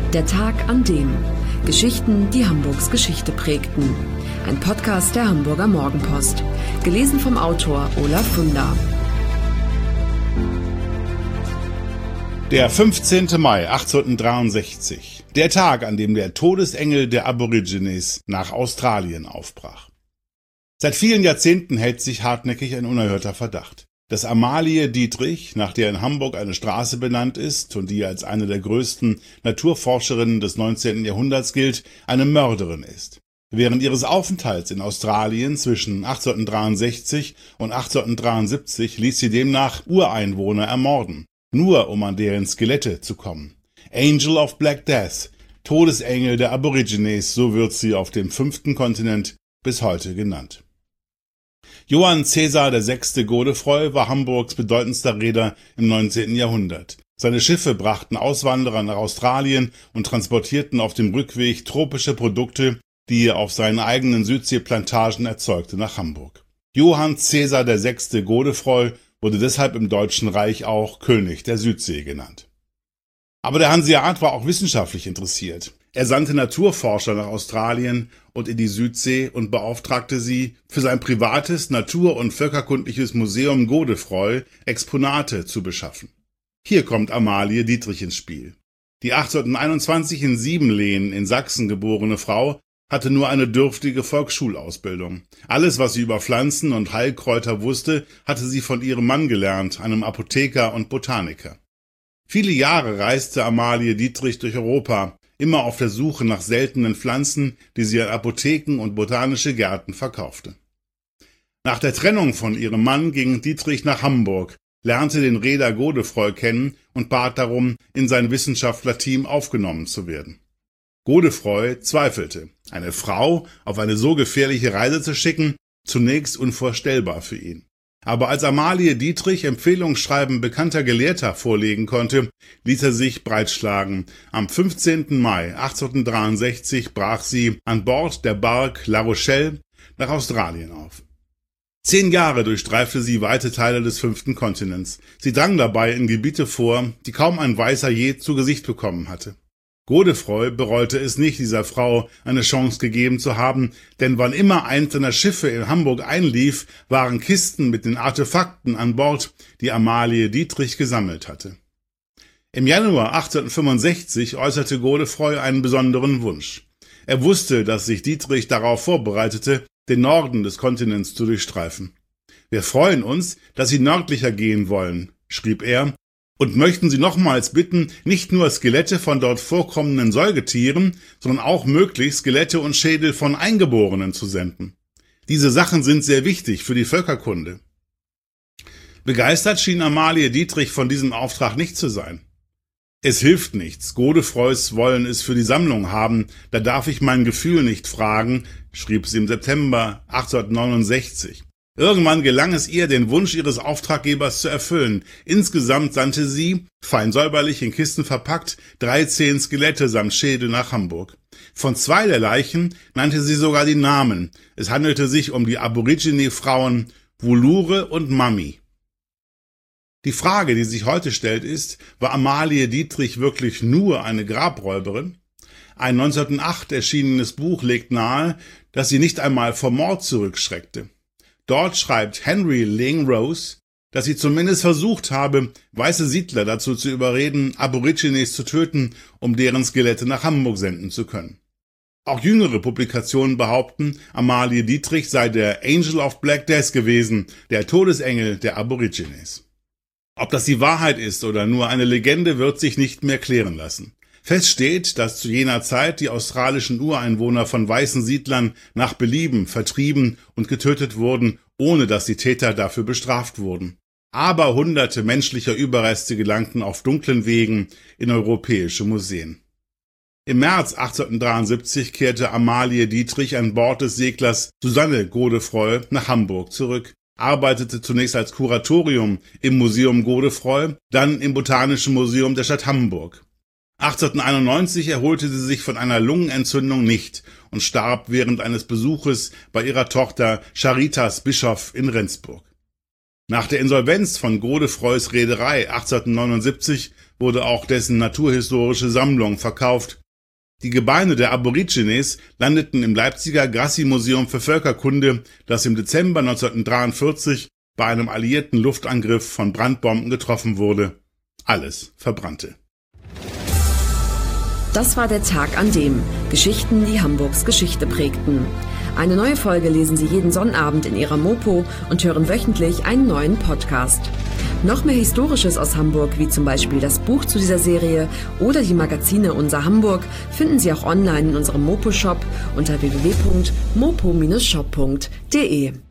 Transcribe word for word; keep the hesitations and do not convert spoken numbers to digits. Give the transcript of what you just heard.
Der Tag an dem. Geschichten, die Hamburgs Geschichte prägten. Ein Podcast der Hamburger Morgenpost. Gelesen vom Autor Olaf Funder. Der fünfzehnte Mai achtzehnhundertdreiundsechzig. Der Tag, an dem der Todesengel der Aborigines nach Australien aufbrach. Seit vielen Jahrzehnten hält sich hartnäckig ein unerhörter Verdacht, dass Amalie Dietrich, nach der in Hamburg eine Straße benannt ist und die als eine der größten Naturforscherinnen des neunzehnten Jahrhunderts gilt, eine Mörderin ist. Während ihres Aufenthalts in Australien zwischen achtzehnhundertdreiundsechzig und achtzehnhundertdreiundsiebzig ließ sie demnach Ureinwohner ermorden, nur um an deren Skelette zu kommen. Angel of Black Death, Todesengel der Aborigines, so wird sie auf dem fünften Kontinent bis heute genannt. Johann Caesar der Sechste Godefroy war Hamburgs bedeutendster Reeder im neunzehnten Jahrhundert. Seine Schiffe brachten Auswanderer nach Australien und transportierten auf dem Rückweg tropische Produkte, die er auf seinen eigenen Südseeplantagen erzeugte, nach Hamburg. Johann Caesar der Sechste Godefroy wurde deshalb im Deutschen Reich auch König der Südsee genannt. Aber der Hanseat war auch wissenschaftlich interessiert. Er sandte Naturforscher nach Australien und in die Südsee und beauftragte sie, für sein privates Natur- und Völkerkundliches Museum Godefroy Exponate zu beschaffen. Hier kommt Amalie Dietrich ins Spiel. Die achtzehnhunderteinundzwanzig in Siebenlehen in Sachsen geborene Frau hatte nur eine dürftige Volksschulausbildung. Alles, was sie über Pflanzen und Heilkräuter wusste, hatte sie von ihrem Mann gelernt, einem Apotheker und Botaniker. Viele Jahre reiste Amalie Dietrich durch Europa, immer auf der Suche nach seltenen Pflanzen, die sie an Apotheken und botanische Gärten verkaufte. Nach der Trennung von ihrem Mann ging Dietrich nach Hamburg, lernte den Reeder Godefroy kennen und bat darum, in sein Wissenschaftlerteam aufgenommen zu werden. Godefroy zweifelte. Eine Frau auf eine so gefährliche Reise zu schicken, zunächst unvorstellbar für ihn. Aber als Amalie Dietrich Empfehlungsschreiben bekannter Gelehrter vorlegen konnte, ließ er sich breitschlagen. Am fünfzehnten Mai achtzehnhundertdreiundsechzig brach sie an Bord der Bark La Rochelle nach Australien auf. Zehn Jahre durchstreifte sie weite Teile des fünften Kontinents. Sie drang dabei in Gebiete vor, die kaum ein Weißer je zu Gesicht bekommen hatte. Godefroy bereute es nicht, dieser Frau eine Chance gegeben zu haben, denn wann immer eins seiner Schiffe in Hamburg einlief, waren Kisten mit den Artefakten an Bord, die Amalie Dietrich gesammelt hatte. Im Januar achtzehnhundertfünfundsechzig äußerte Godefroy einen besonderen Wunsch. Er wusste, dass sich Dietrich darauf vorbereitete, den Norden des Kontinents zu durchstreifen. Wir freuen uns, dass Sie nördlicher gehen wollen, schrieb er, und möchten Sie nochmals bitten, nicht nur Skelette von dort vorkommenden Säugetieren, sondern auch möglichst Skelette und Schädel von Eingeborenen zu senden. Diese Sachen sind sehr wichtig für die Völkerkunde. Begeistert schien Amalie Dietrich von diesem Auftrag nicht zu sein. Es hilft nichts, Godefroys wollen es für die Sammlung haben, da darf ich mein Gefühl nicht fragen, schrieb sie im September achtzehnhundertneunundsechzig. Irgendwann gelang es ihr, den Wunsch ihres Auftraggebers zu erfüllen. Insgesamt sandte sie, fein säuberlich in Kisten verpackt, dreizehn Skelette samt Schädel nach Hamburg. Von zwei der Leichen nannte sie sogar die Namen. Es handelte sich um die Aborigine-Frauen Wulure und Mami. Die Frage, die sich heute stellt, ist, war Amalie Dietrich wirklich nur eine Grabräuberin? Ein neunzehnhundertacht erschienenes Buch legt nahe, dass sie nicht einmal vor Mord zurückschreckte. Dort schreibt Henry Ling Rose, dass sie zumindest versucht habe, weiße Siedler dazu zu überreden, Aborigines zu töten, um deren Skelette nach Hamburg senden zu können. Auch jüngere Publikationen behaupten, Amalie Dietrich sei der Angel of Black Death gewesen, der Todesengel der Aborigines. Ob das die Wahrheit ist oder nur eine Legende, wird sich nicht mehr klären lassen. Fest steht, dass zu jener Zeit die australischen Ureinwohner von weißen Siedlern nach Belieben vertrieben und getötet wurden, ohne dass die Täter dafür bestraft wurden. Aber hunderte menschlicher Überreste gelangten auf dunklen Wegen in europäische Museen. Im März achtzehnhundertdreiundsiebzig kehrte Amalie Dietrich an Bord des Seglers Susanne Godefroy nach Hamburg zurück, arbeitete zunächst als Kuratorium im Museum Godefroy, dann im Botanischen Museum der Stadt Hamburg. achtzehnhunderteinundneunzig erholte sie sich von einer Lungenentzündung nicht und starb während eines Besuches bei ihrer Tochter Charitas Bischoff in Rendsburg. Nach der Insolvenz von Godefroys Reederei achtzehnhundertneunundsiebzig wurde auch dessen naturhistorische Sammlung verkauft. Die Gebeine der Aborigines landeten im Leipziger Grassi-Museum für Völkerkunde, das im Dezember neunzehnhundertdreiundvierzig bei einem alliierten Luftangriff von Brandbomben getroffen wurde. Alles verbrannte. Das war der Tag an dem Geschichten, die Hamburgs Geschichte prägten. Eine neue Folge lesen Sie jeden Sonnabend in Ihrer Mopo und hören wöchentlich einen neuen Podcast. Noch mehr Historisches aus Hamburg, wie zum Beispiel das Buch zu dieser Serie oder die Magazine Unser Hamburg, finden Sie auch online in unserem Mopo-Shop unter w w w punkt mopo Bindestrich shop punkt de.